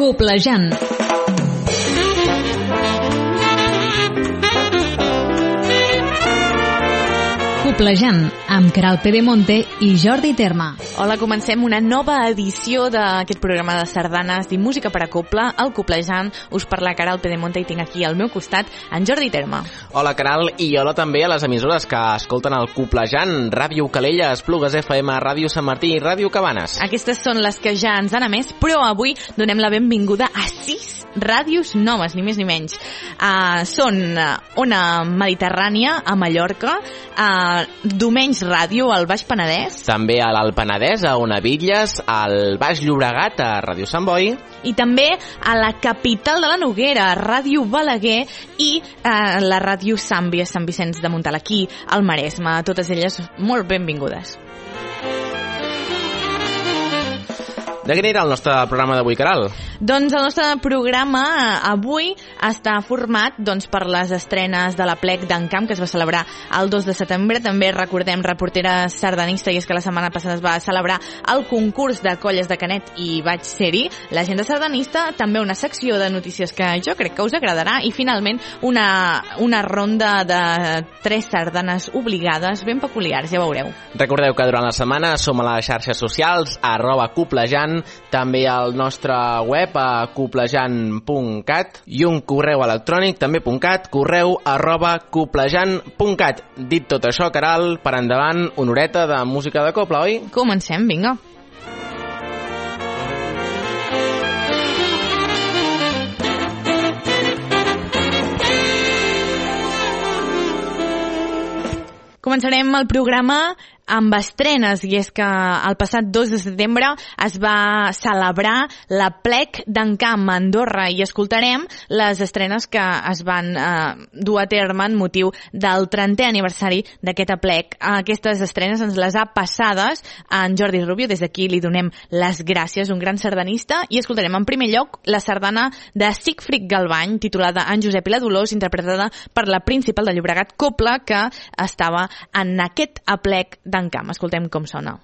Coplejant. Coplejant, amb Queralt Pedemonte i Jordi Terma. Hola, comencem una nova edició d'aquest programa de sardanes i música per a coble, el Coplejant. Us parla Queralt Pedemonte i tinc aquí al meu costat en Jordi Terma. Hola, Queralt, i hola també a les emissores que escolten el Coplejant, Ràdio Calella, Esplugues FM, Ràdio Sant Martí i Ràdio Cabanes. Aquestes són les que ja ens han emès, però avui donem la benvinguda a 6 ràdios noves, ni més ni menys. Són Ona Mediterrània, a Mallorca, Domenys Ràdio, al Baix Penedès. També a l'Alt Penedès, a Ona Bitlles, al Baix Llobregat, a Ràdio Sant Boi. I també a la capital de la Noguera, Ràdio Balaguer, i la Ràdio Sant Vicenç de Montalt, aquí al Maresme. Totes elles molt benvingudes. De què anirà el nostre programa d'avui, Queralt? Doncs el nostre programa avui està format per les estrenes de la Plec d'Encamp, que es va celebrar el 2 de setembre. També recordem Reportera Sardanista, i és que la setmana passada es va celebrar el concurs de colles de Canet i vaig ser-hi. L'agenda sardanista, també una secció de notícies que jo crec que us agradarà, i finalment una ronda de 3 sardanes obligades ben peculiars, ja veureu. Recordeu que durant la setmana som a les xarxes socials, @coplejant, també al nostre web a coplejant.cat i un correu electrònic també .cat, correu@coplejant.cat. Dit tot això, Queralt, per endavant, una horeta de música de coble, oi? Comencem, vinga. Començarem el programa amb estrenes, i és que el passat 2 de setembre es va celebrar la Plec d'Encamp a Andorra, i escoltarem les estrenes que es van dur a terme en motiu del 30è aniversari d'aquest Plec. Aquestes estrenes ens les ha passades en Jordi Rubio, des d'aquí li donem les gràcies, un gran sardanista, i escoltarem en primer lloc la sardana de Sigfrid Galvany, titulada En Josep i la Dolors, interpretada per la Principal de Llobregat Copla, que estava en aquest Aplec d'Encamp. Escoltem com sona.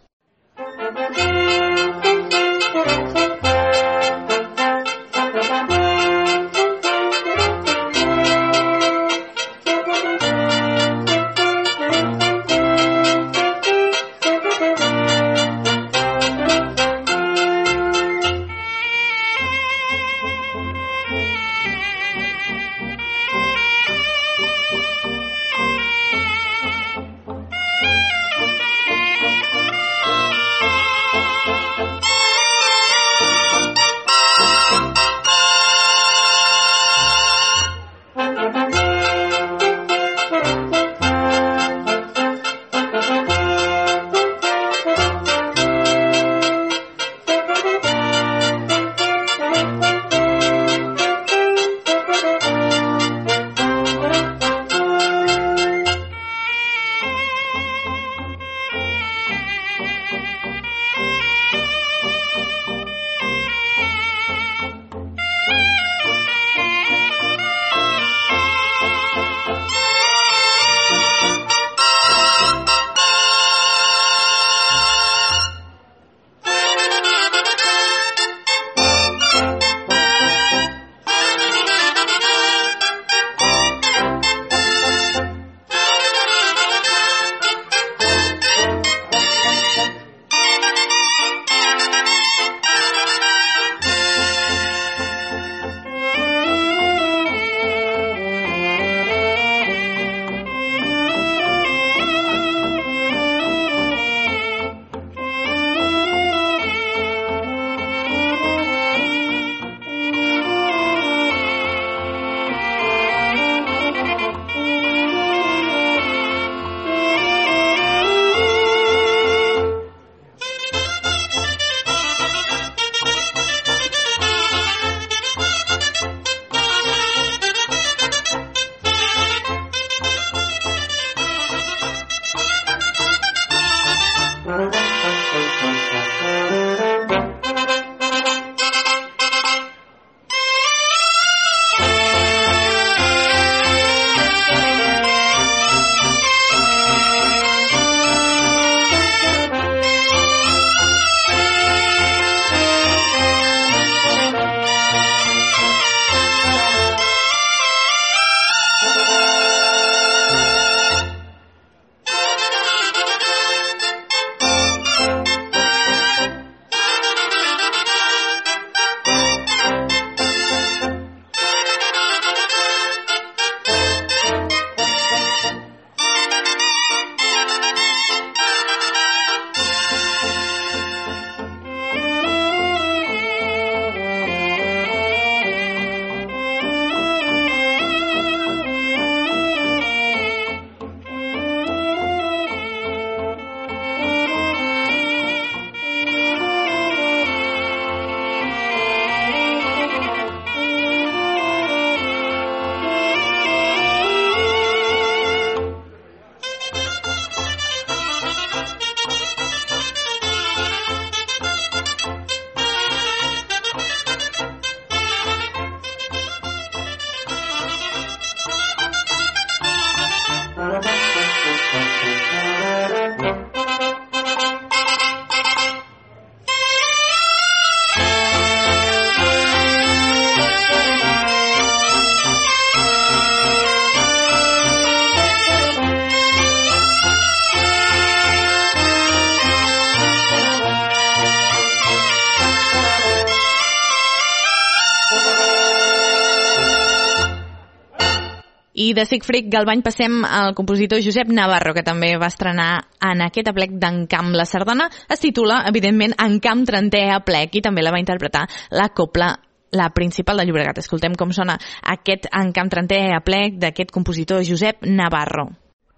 I de Siegfried Galbany passem al compositor Josep Navarro, que també va estrenar en aquest aplec d'Encamp. La sardana es titula, evidentment, Encamp 30è aplec, i també la va interpretar la cobla, la principal de Llobregat. Escoltem com sona aquest Encamp 30è aplec d'aquest compositor Josep Navarro.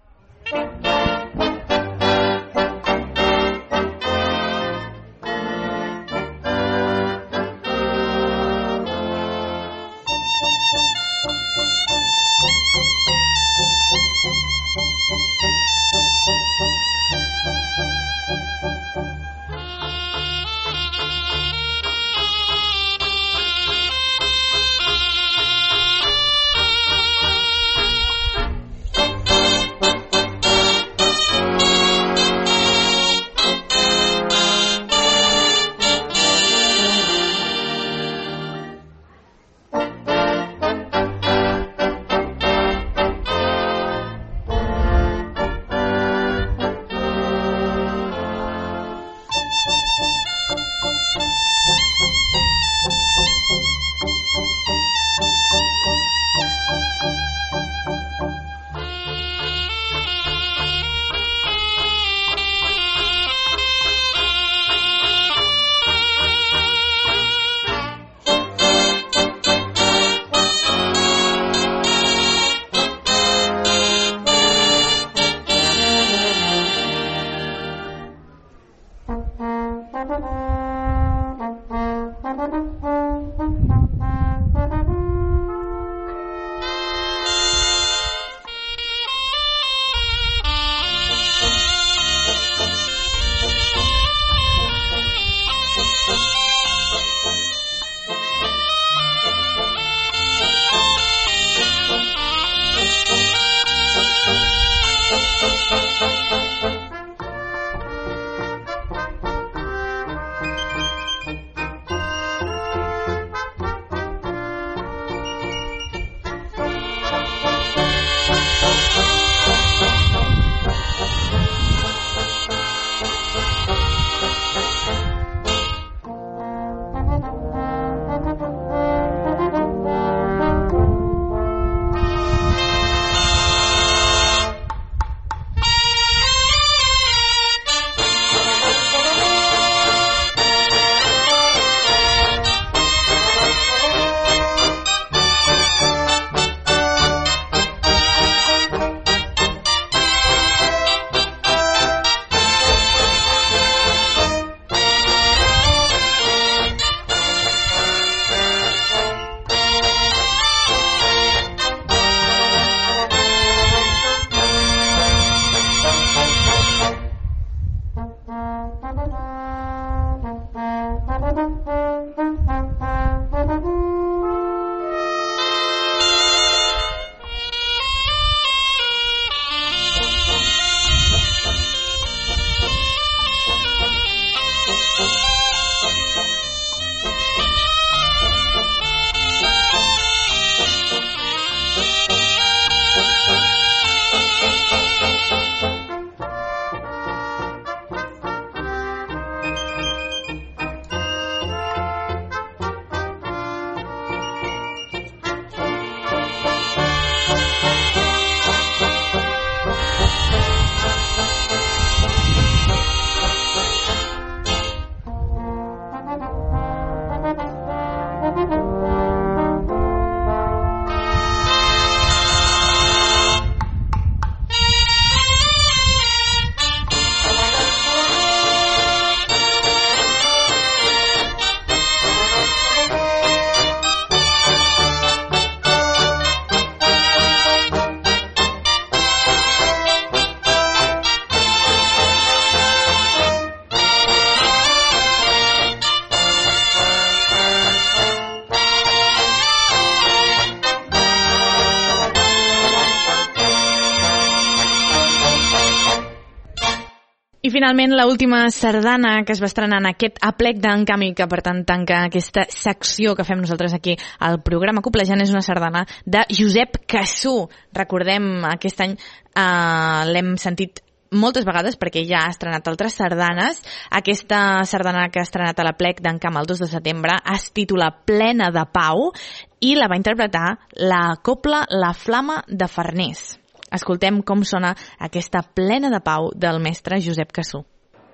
I finalment, l'última sardana que es va estrenar en aquest aplec d'Encamp i que, per tant, tanca aquesta secció que fem nosaltres aquí al programa Coplejant és una sardana de Josep Cassú. Recordem, aquest any l'hem sentit moltes vegades perquè ja ha estrenat altres sardanes. Aquesta sardana que ha estrenat a l'Aplec d'en Camp el 2 de setembre es titula Plena de Pau i la va interpretar la cobla La Flama de Farners. Escoltem com sona aquesta Plena de Pau del mestre Josep Cassú.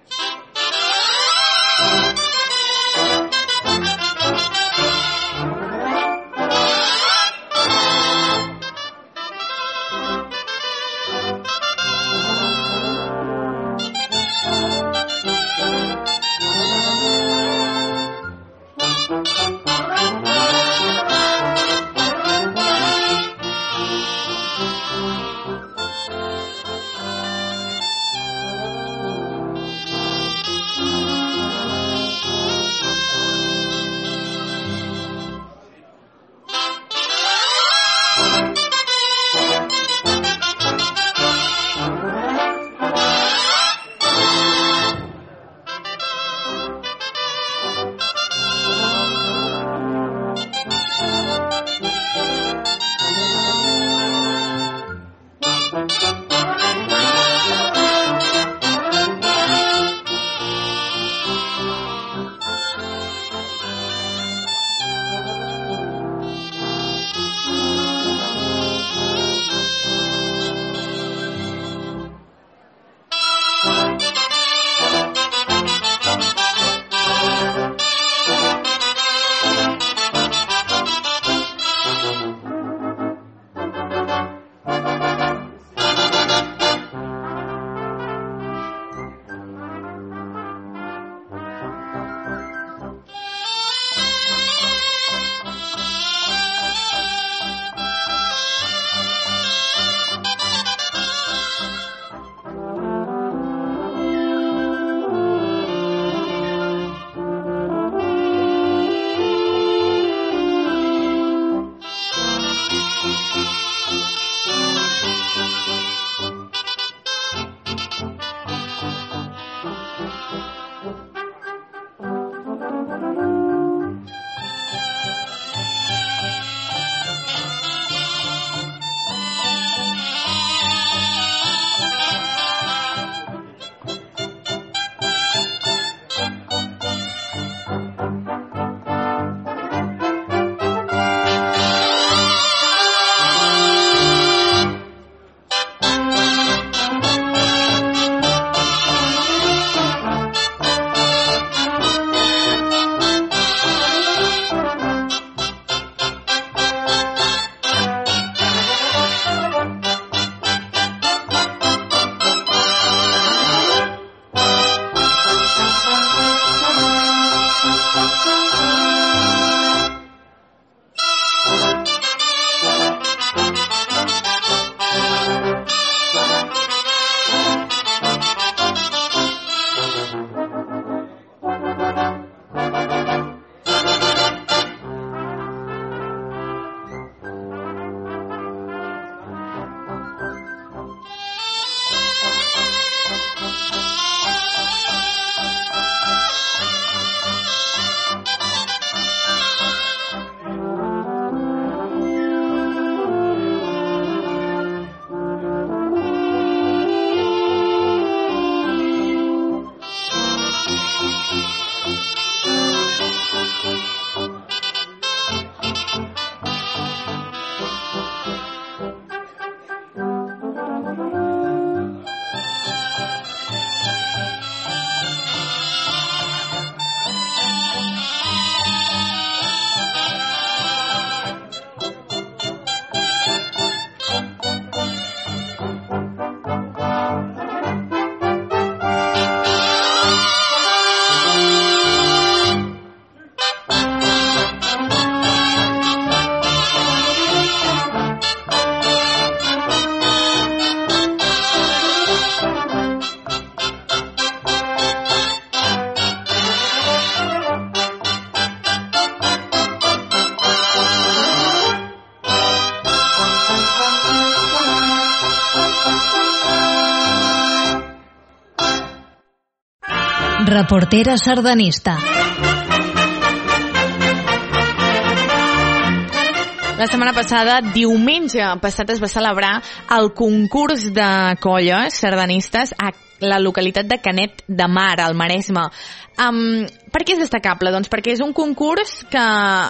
Reportera sardanista. La setmana passada, diumenge passat, es va celebrar el concurs de colles sardanistes a la localitat de Canet de Mar, al Maresme. Per què és destacable? Doncs perquè és un concurs que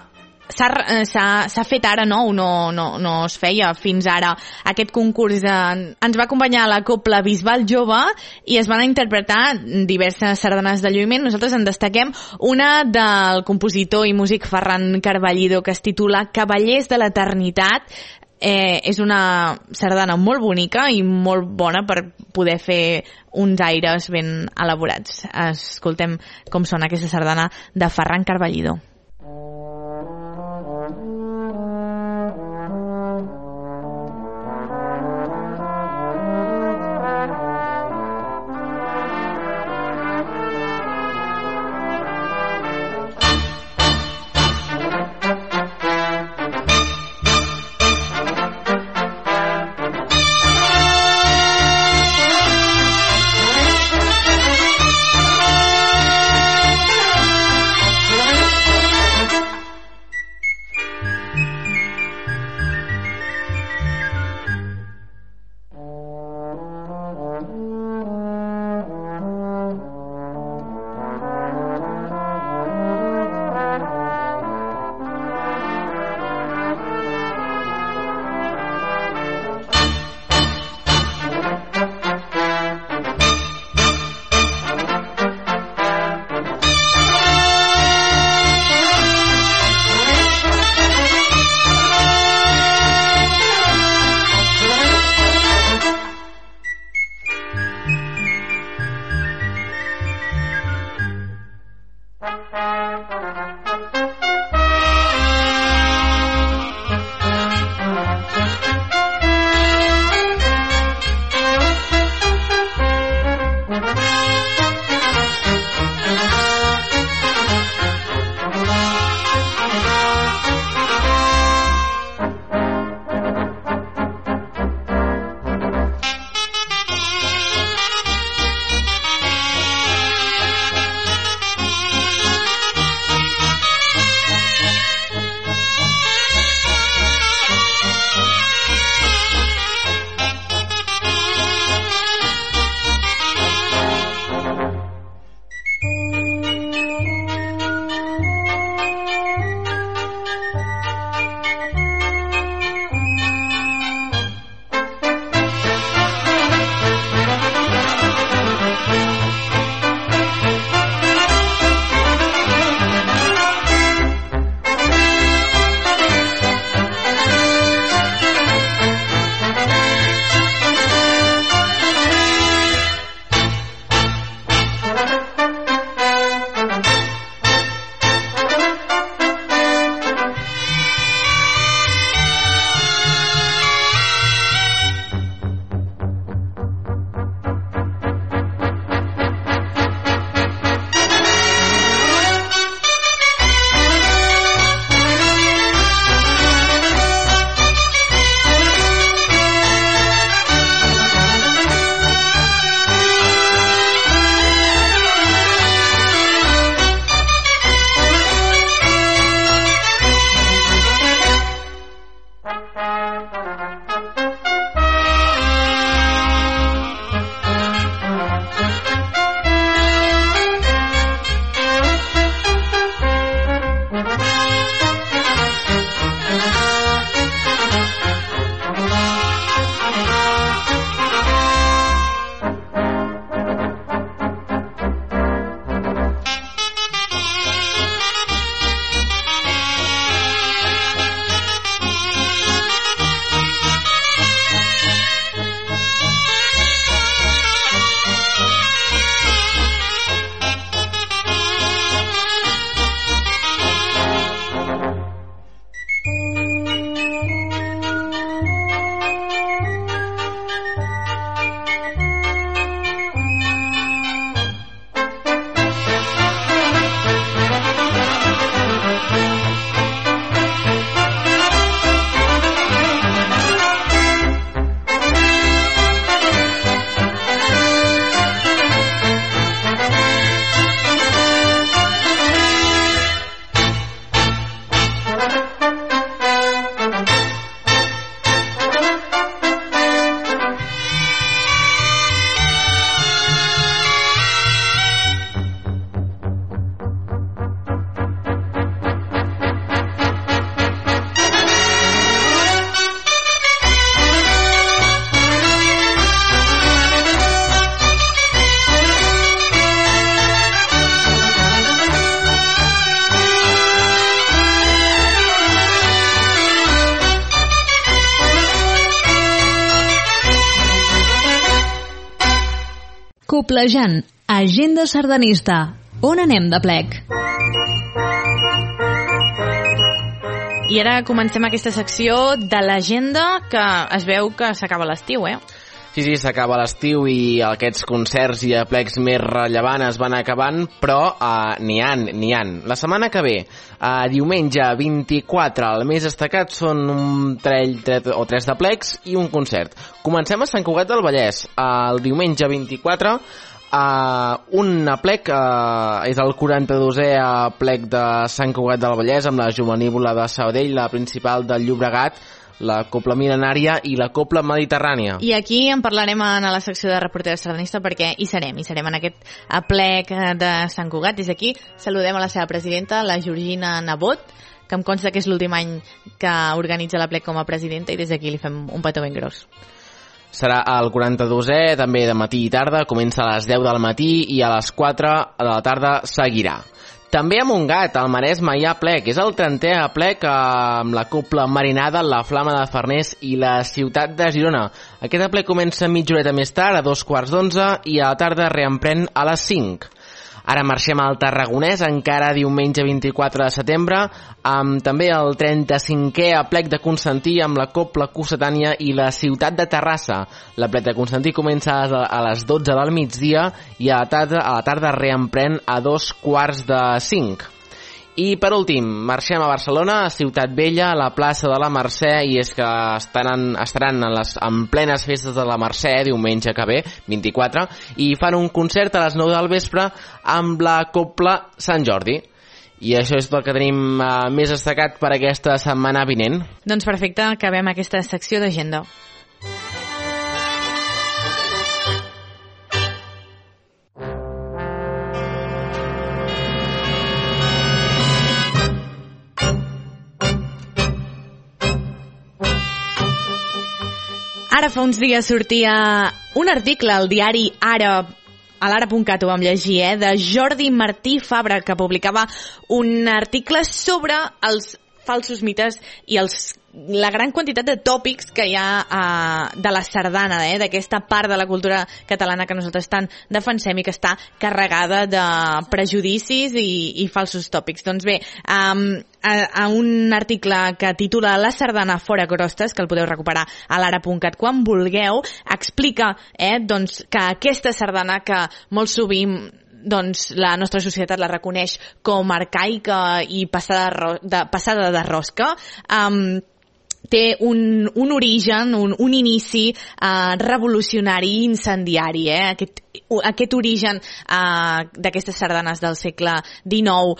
s'ha fet ara, no es feia fins ara. Aquest concurs ens va acompanyar la Cobla Bisbal Jove i es van interpretar diverses sardanes de lluïment. Nosaltres en destaquem una del compositor i músic Ferran Carballido, que es titula Cavallers de l'Eternitat. És una sardana molt bonica i molt bona per poder fer uns aires ben elaborats. Escoltem com sona aquesta sardana de Ferran Carballido. Coplejant, agenda sardanista. On anem de plec? I ara comencem aquesta secció de l'agenda, que es veu que s'acaba l'estiu, Sí, s'acaba l'estiu i aquests concerts i aplecs més rellevants es van acabant, però n'hi ha. La setmana que ve, diumenge 24, el més destacat són un parell o tres d'aplecs i un concert. Comencem a Sant Cugat del Vallès. El diumenge 24, un aplec, és el 42è aplec de Sant Cugat del Vallès amb la Jovenívola de Sabadell, la principal del Llobregat, la Copla Mil·lenària i la Copla Mediterrània. I aquí en parlarem a la secció de reportera sardanista perquè hi serem en aquest aplec de Sant Cugat. Des d'aquí saludem a la seva presidenta, la Georgina Nebot, que em consta que és l'últim any que organitza l'aplec com a presidenta, i des d'aquí li fem un petó ben gros. Serà el 42è, també de matí i tarda, comença a les 10 del matí i a les 4 de la tarda seguirà. També a Montgat, al Maresme, hi ha aplec. És el 30è aplec amb la Copla Marinada, la Flama de Farners i la Ciutat de Girona. Aquest aplec comença mitja horeta més tard, a 2:15, i a la tarda reemprèn a les 5. Ara marxem al Tarragonès, encara diumenge 24 de setembre, amb també el 35è aplec de Constantí amb la Copla Cossetània i la Ciutat de Terrassa. L'aplec de Constantí comença a les 12 del migdia i a la tarda reemprèn a 4:45. I per últim, marxem a Barcelona, a Ciutat Vella, a la plaça de la Mercè, i és que estaran en plenes festes de la Mercè, diumenge que ve, 24, i fan un concert a les 9 del vespre amb la Copla Sant Jordi. I això és el que tenim més destacat per aquesta setmana vinent. Doncs perfecte, acabem aquesta secció d'agenda. Ara fa uns dies sortia un article al diari Ara, a l'ara.cat ho vam llegir, de Jordi Martí Fabra, que publicava un article sobre els falsos mites i la gran quantitat de tòpics que hi ha de la sardana, d'aquesta part de la cultura catalana que nosaltres tant defensem i que està carregada de prejudicis i falsos tòpics. Doncs bé, a un article que titula La sardana fora crostes, que el podeu recuperar a l'ara.cat quan vulgueu, explica doncs, que aquesta sardana que molt sovint doncs la nostra societat la reconeix com arcaica i passada de rosca, té un origen, un inici revolucionari i incendiari. Aquest origen d'aquestes sardanes del segle XIX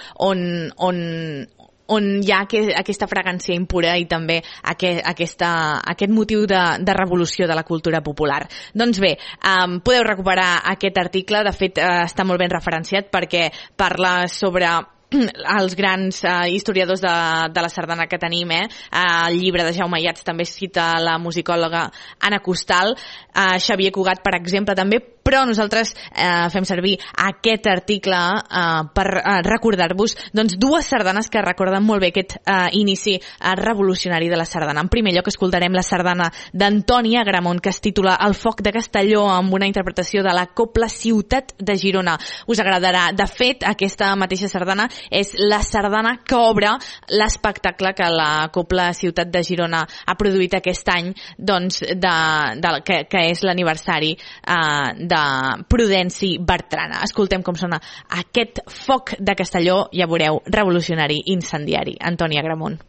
on hi ha aquesta fragància impura i també aquest motiu de revolució de la cultura popular. Doncs bé, podeu recuperar aquest article, de fet està molt ben referenciat perquè parla sobre els grans historiadors de la sardana que tenim. El llibre de Jaume Ayats també cita la musicòloga Anna Costal, Xavier Cugat, per exemple, també, però nosaltres fem servir aquest article per recordar-vos doncs, dues sardanes que recorden molt bé aquest inici revolucionari de la sardana. En primer lloc escoltarem la sardana d'Antoni Agramont, que es titula El foc de Castelló, amb una interpretació de la Copla Ciutat de Girona. Us agradarà. De fet, aquesta mateixa sardana és la sardana que obre l'espectacle que la Copla Ciutat de Girona ha produït aquest any, doncs, que és l'aniversari de Prudenci Bertrana. Escoltem com sona aquest foc de Castelló, ja veureu, revolucionari, incendiari. Antoni Agramont.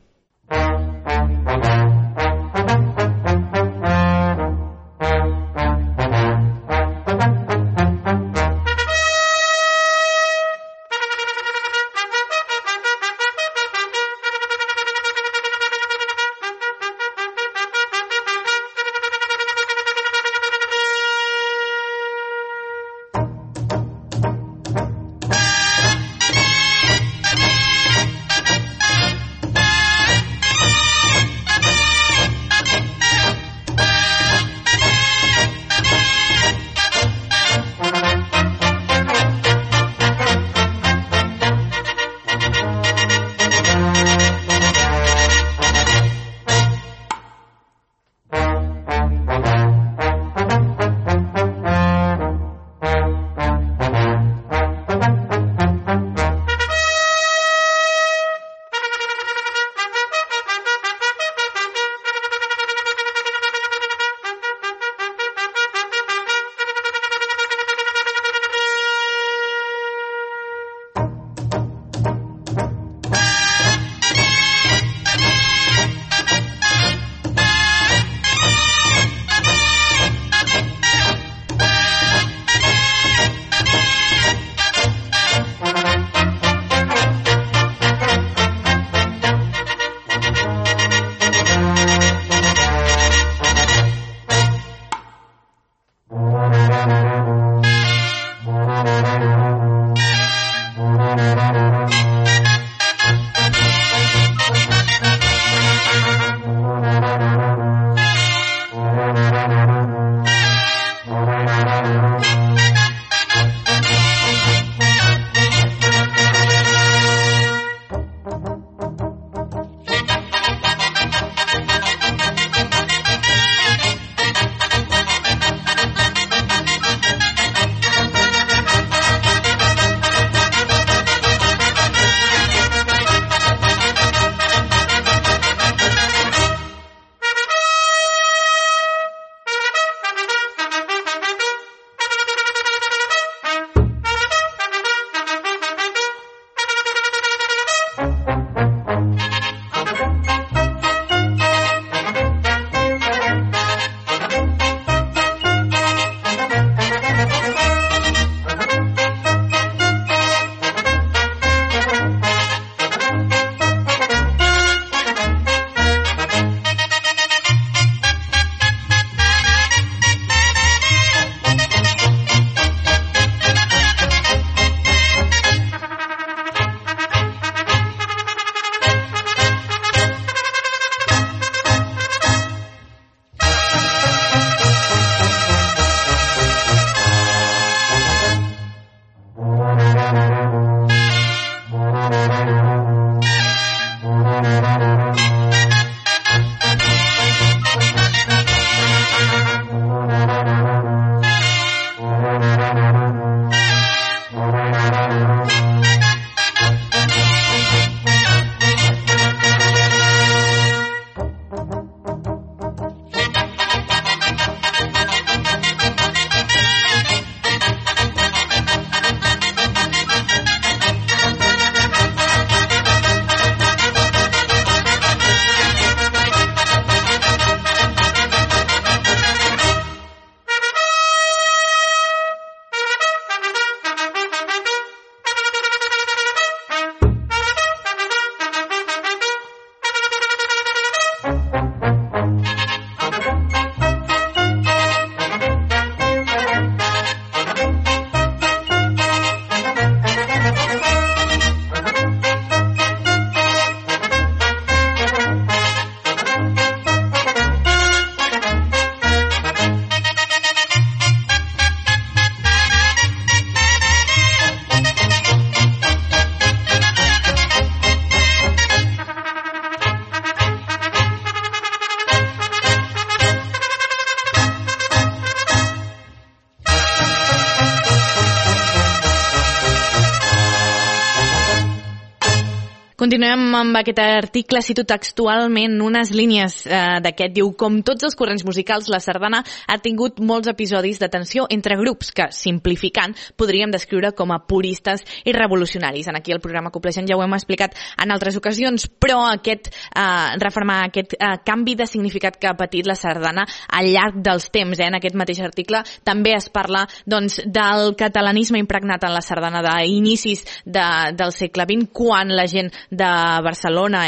Continuem amb aquest article, cito textualment unes línies d'aquest. Diu, com tots els corrents musicals, la sardana ha tingut molts episodis de tensió entre grups que, simplificant, podríem descriure com a puristes i revolucionaris. Aquí al programa Coplejant ja ho hem explicat en altres ocasions, però refermar aquest canvi de significat que ha patit la sardana al llarg dels temps. En aquest mateix article també es parla doncs, del catalanisme impregnat en la sardana d'inicis del segle XX, quan la gent de Barcelona,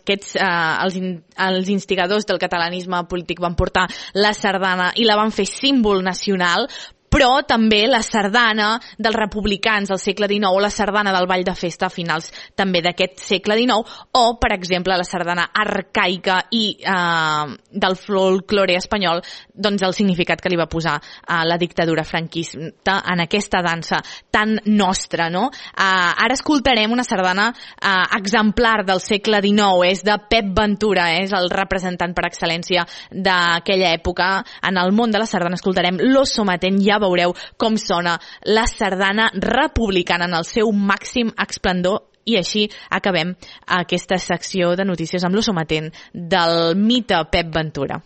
els instigadors del catalanisme polític van portar la sardana i la van fer símbol nacional, però també la sardana dels republicans del segle XIX, la sardana del ball de festa a finals també d'aquest segle XIX, o, per exemple, la sardana arcaica i del folklore espanyol, doncs el significat que li va posar la dictadura franquista en aquesta dansa tan nostra, no? Ara escoltarem una sardana exemplar del segle XIX, és de Pep Ventura, és el representant per excel·lència d'aquella època. En el món de la sardana escoltarem Lo Sometent, ja veureu com sona la sardana republicana en el seu màxim esplendor. I així acabem aquesta secció de notícies amb Lo Sometent del mite Pep Ventura.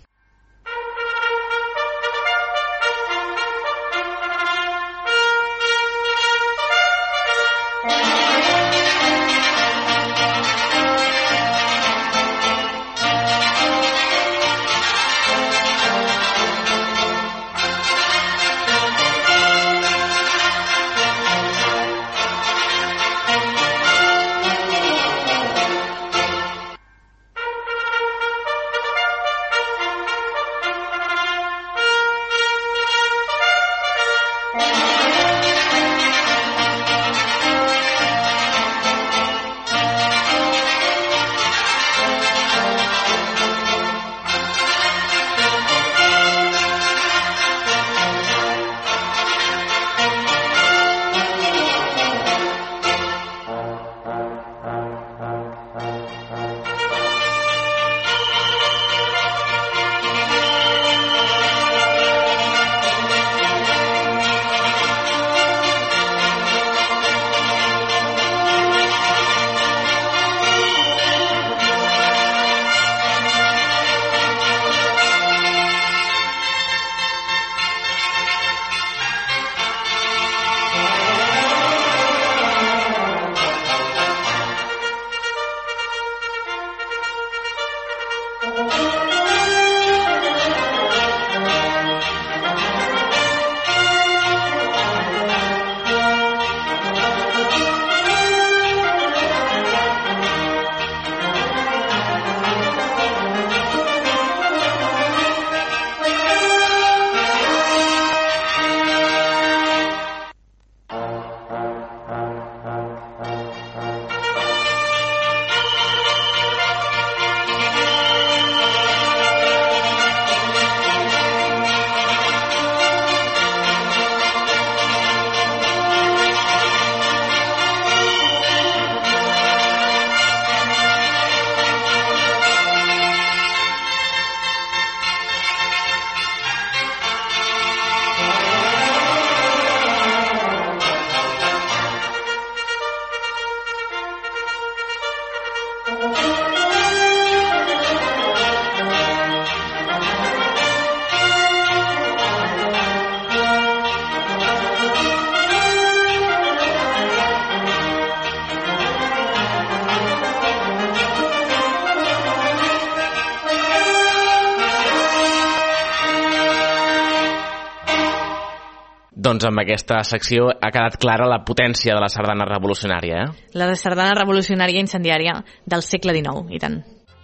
Doncs amb aquesta secció ha quedat clara la potència de la sardana revolucionària, La sardana revolucionària incendiària del segle XIX, i tant.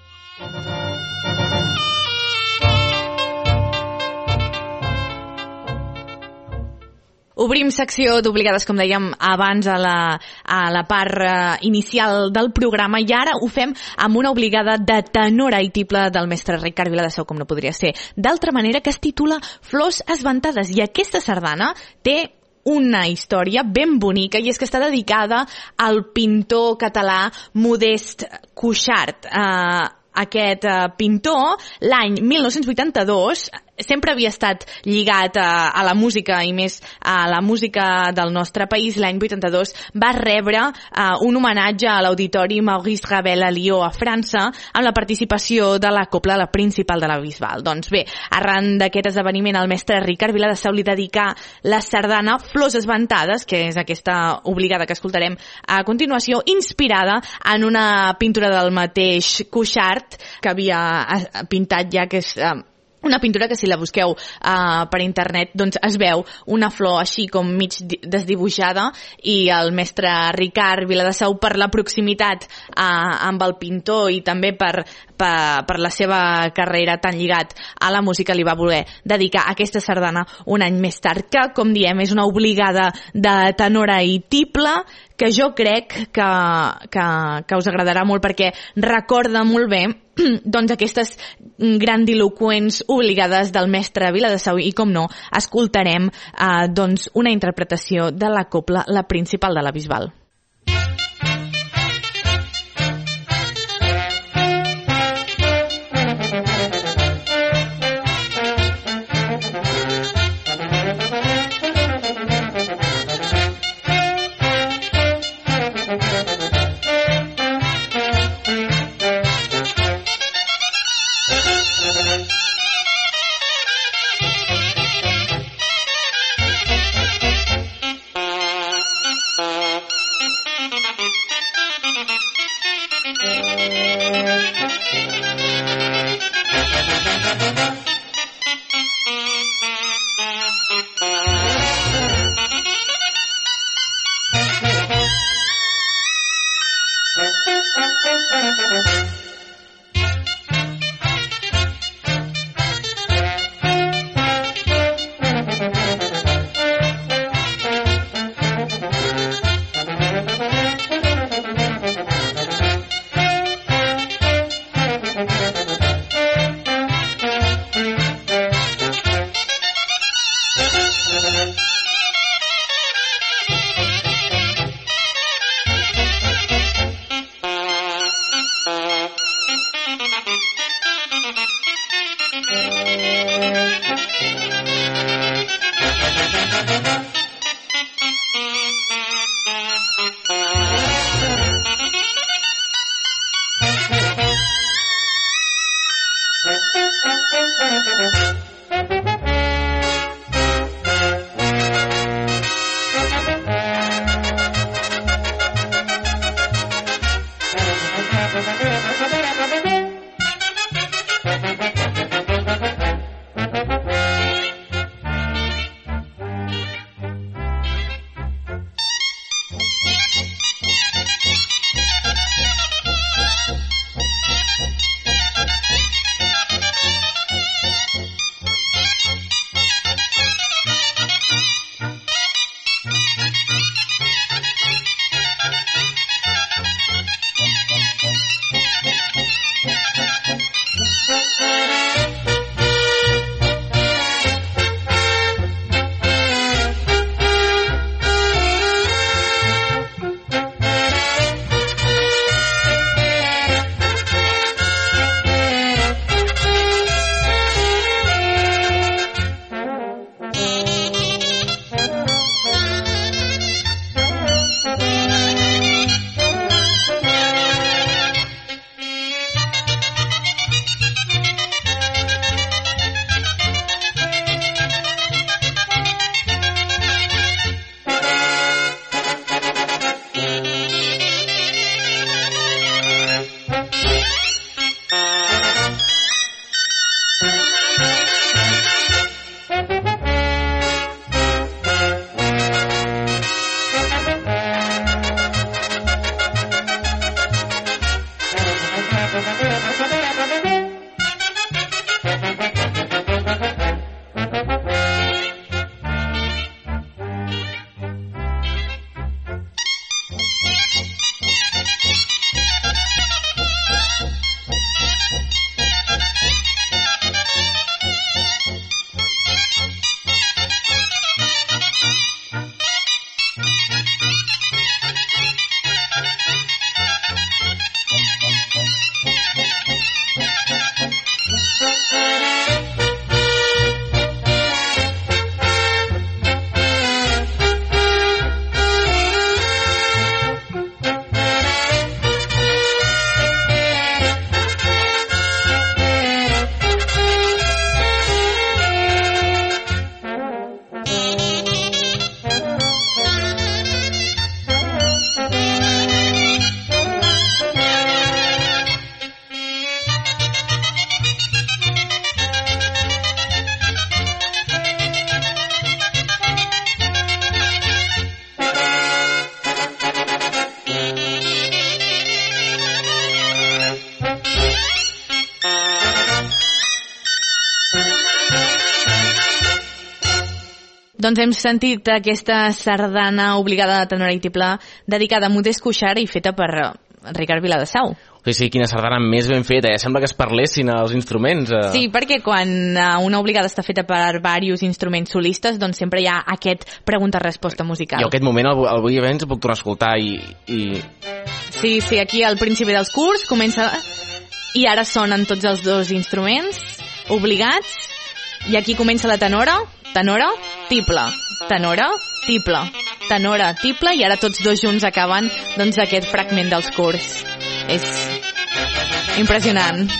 Obrim secció d'obligades, com dèiem abans, a la part inicial del programa, i ara ho fem amb una obligada de tenora i tiple del mestre Ricard Viladasau, com no podria ser d'altra manera, que es titula Flors esventades. I aquesta sardana té una història ben bonica, i és que està dedicada al pintor català Modest Cuixart. Aquest pintor, l'any 1982, sempre havia estat lligat a la música i més a la música del nostre país. L'any 82 va rebre un homenatge a l'Auditori Maurice Ravel a Lió, a França, amb la participació de la Cobla La Principal de la Bisbal. Doncs bé, arran d'aquest esdeveniment, el mestre Ricard Viladesau li dedicà la sardana Flors Esventades, que és aquesta obligada que escoltarem a continuació, inspirada en una pintura del mateix Cuixart que havia pintat ja, que és una pintura que si la busqueu per internet doncs es veu una flor així com mig desdibuixada, i el mestre Ricard Viladesau, per la proximitat amb el pintor i també per la seva carrera tan lligat a la música, li va voler dedicar aquesta sardana un any més tard, que com diem és una obligada de tenora i tible, que jo crec que us agradarà molt perquè recorda molt bé doncs aquestes grandiloqüents obligades del mestre Viladesau, i com no, escoltarem doncs una interpretació de la Cobla La Principal de la Bisbal. Doncs hem sentit aquesta sardana obligada de tenora i tiple dedicada a Modest Cuixart i feta per Ricard Viladesau. Sí, quina sardana més ben feta, sembla que es parlessin els instruments. Sí, perquè quan una obligada està feta per diversos instruments solistes, doncs sempre hi ha aquest pregunta-resposta musical. Jo aquest moment el vull abans puc tornar a escoltar i... Sí, aquí al principi dels curs comença... I ara sonen tots els dos instruments obligats, i aquí comença la tenora, tiple, tenora, tiple, i ara tots dos junts acaben doncs aquest fragment dels curs. És impressionant.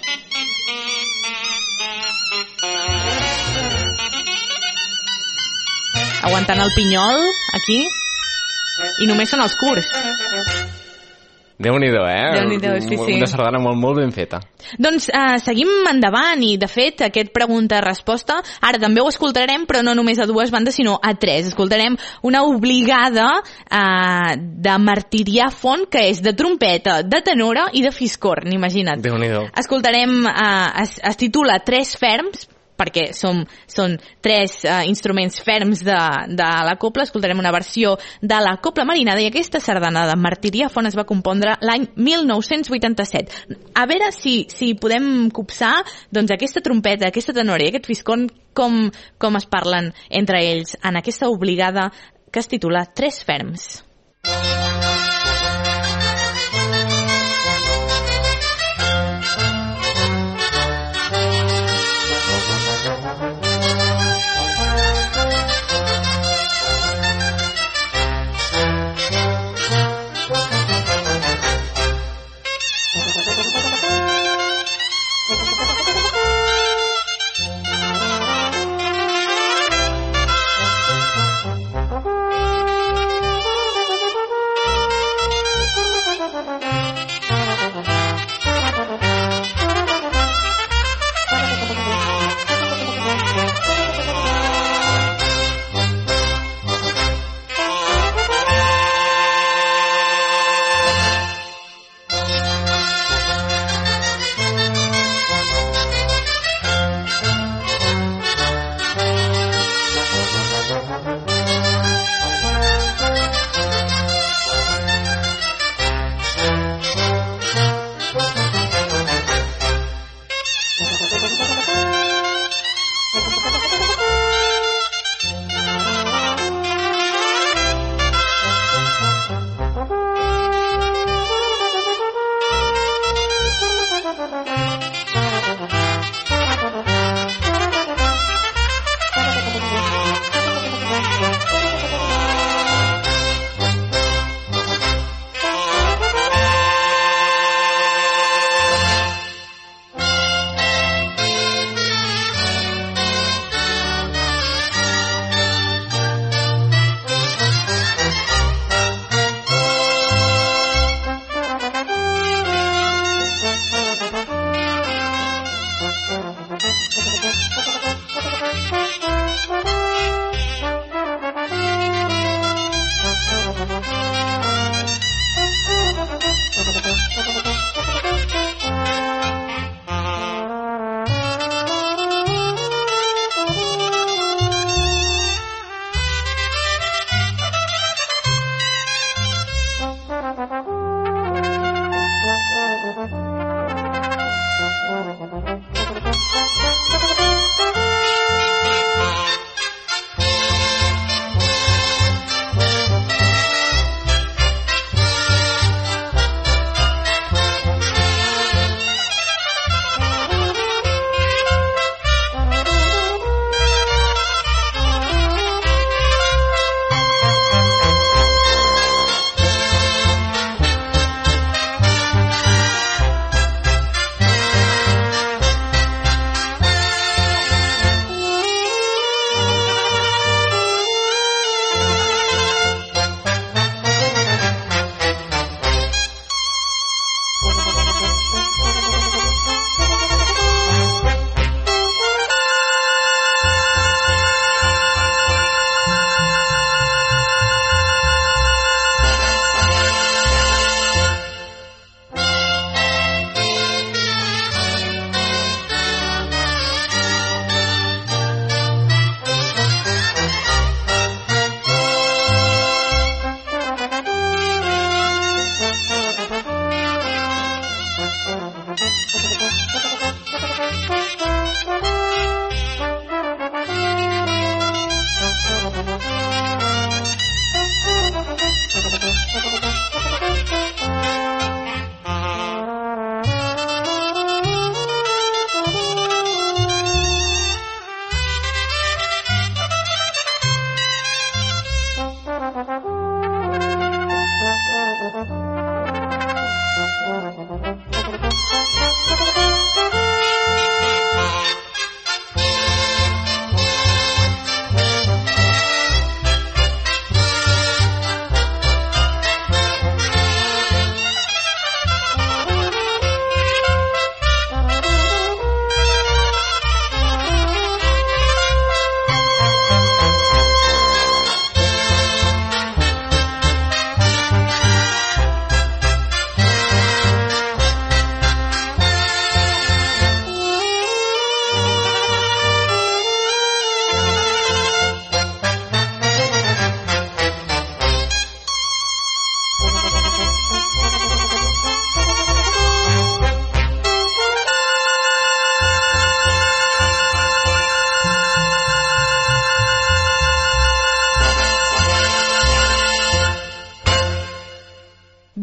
Aguantant el pinyol, aquí, i només són els curs. Déu-n'hi-do, Déu-n'hi-do, sí. Una sardana molt, molt ben feta. Doncs seguim endavant i, de fet, aquest pregunta-resposta, ara també ho escoltarem, però no només a dues bandes, sinó a tres. Escoltarem una obligada de Martirià Font, que és de trompeta, de tenora i de fiscorn, imagina't. Déu-n'hi-do. Escoltarem, es titula Tres Ferms, perquè són tres instruments ferms de la copla. Escoltarem una versió de la copla marinada, i aquesta sardana de Martirià Font es va compondre l'any 1987. A veure si podem copsar doncs, aquesta trompeta, aquesta tenora i aquest fiscorn, com es parlen entre ells en aquesta obligada que es titula Tres Ferms.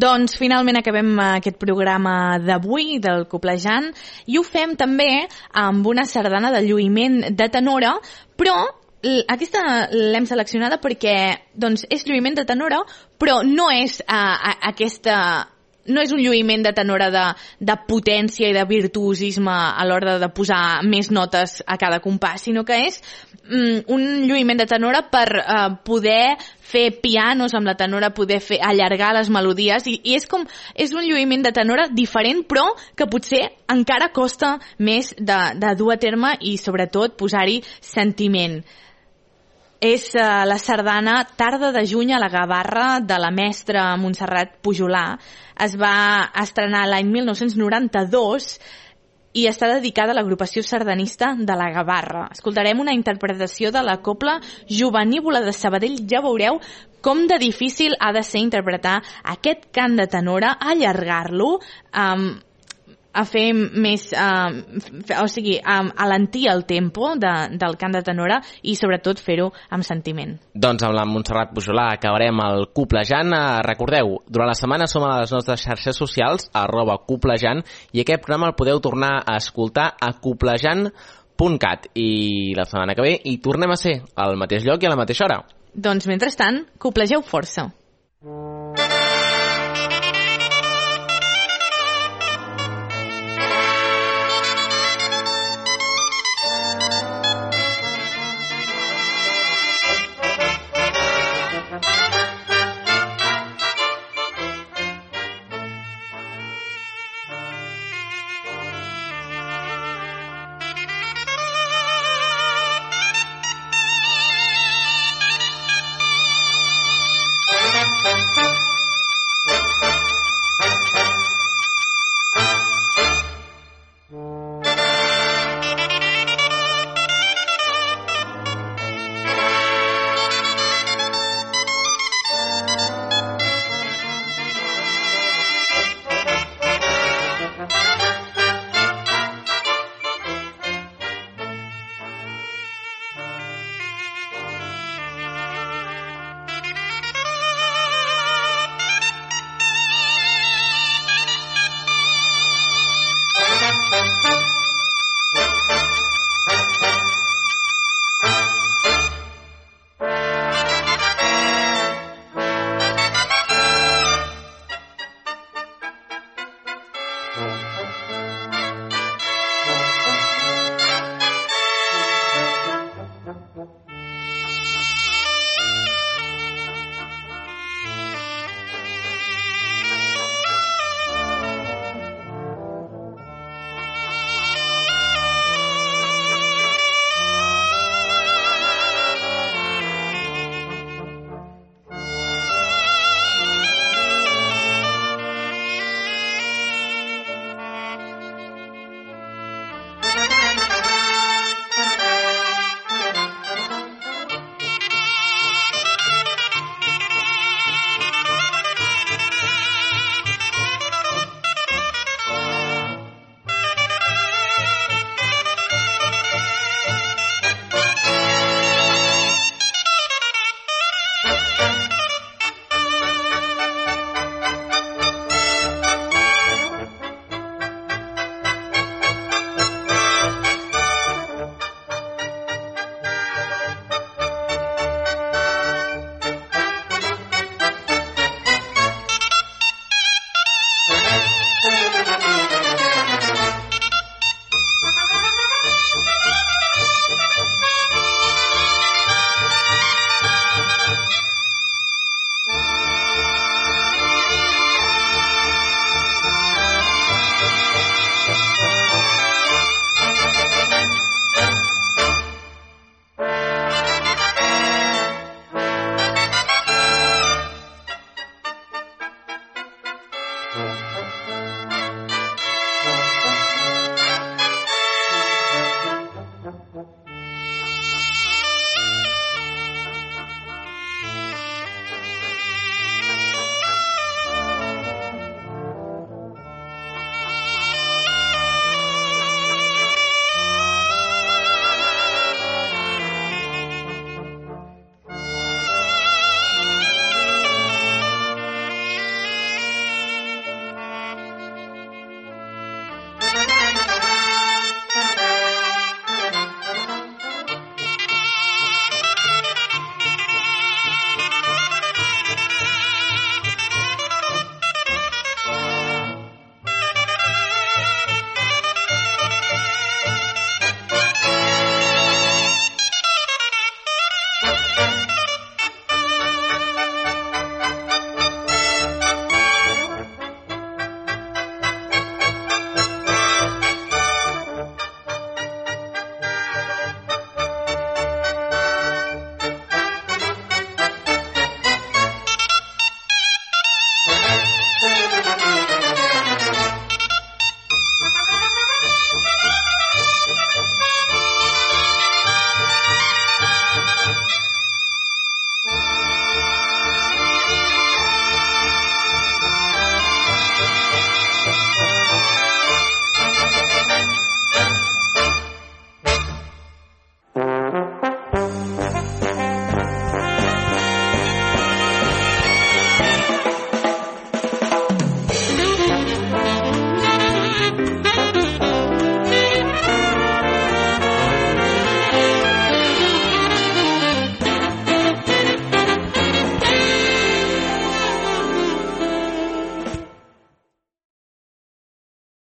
Doncs finalment acabem aquest programa d'avui del Coplejant i ho fem també amb una sardana de lluïment de tenora, però aquesta l'hem seleccionada perquè doncs, és lluïment de tenora, però no és no és un lluïment de tenora de potència i de virtuosisme a l'hora de posar més notes a cada compàs, sinó que és un lluïment de tenora per poder fer pianos amb la tenora, poder allargar les melodies i és un lluïment de tenora diferent però que potser encara costa més de dur a terme i sobretot posar-hi sentiment. És la sardana Tarda de juny a la Gavarra de la mestra Montserrat Pujolà. Es va estrenar l'any 1992 i està dedicada a l'agrupació sardanista de la Gavarra. Escoltarem una interpretació de la cobla Jovenívola de Sabadell. Ja veureu com de difícil ha de ser interpretar aquest cant de tenora, allargar-lo, a fer més, alentir el tempo del cant de tenora i sobretot fer-ho amb sentiment. Doncs amb la Montserrat Pujolà acabarem el Coplejant. Recordeu, durant la setmana som a les nostres xarxes socials, @coplejant, i aquest programa el podeu tornar a escoltar a coplejant.cat i la setmana que ve hi tornem a ser al mateix lloc i a la mateixa hora. Doncs mentrestant, coplegeu força.